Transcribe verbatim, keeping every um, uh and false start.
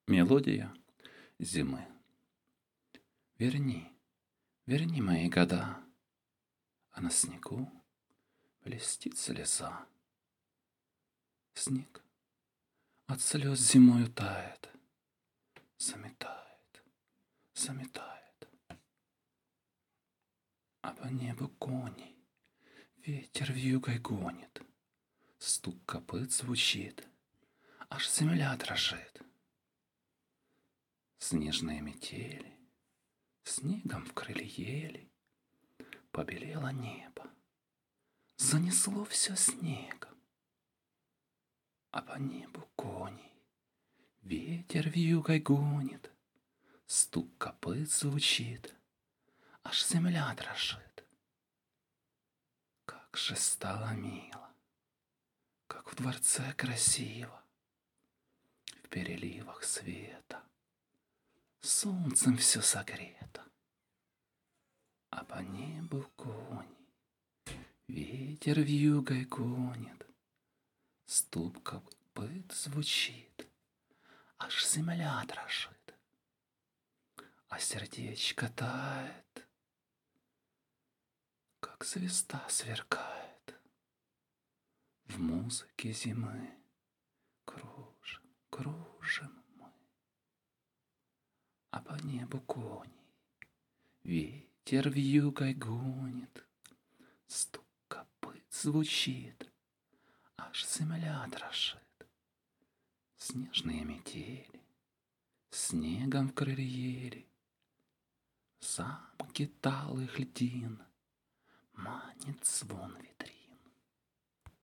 Мелодия зимы. Верни, верни мои года, а на снегу блестит слеза. Снег от слез зимою тает, заметает, заметает. А по небу коней ветер вьюгой гонит, стук копыт звучит, аж земля дрожит. Снежные метели снегом вкрыли ели, побелело небо, занесло все снегом. А по небу коней ветер вьюгой гонит, стук копыт звучит, аж земля дрожит. Как же стало мило, как в дворце красиво, в переливах света, солнцем все согрето. А по небу коней ветер вьюгой гонит, стук копыт звучит, аж земля дрожит. А сердечко тает, как звезда сверкает. В музыке зимы кружим, кружим мы. А по небу коней ветер вьюгой гонит, стук копыт звучит, аж земля дрожит. Снежные метели снегом вкрыли ели, замки талых льдин манит звон витрин.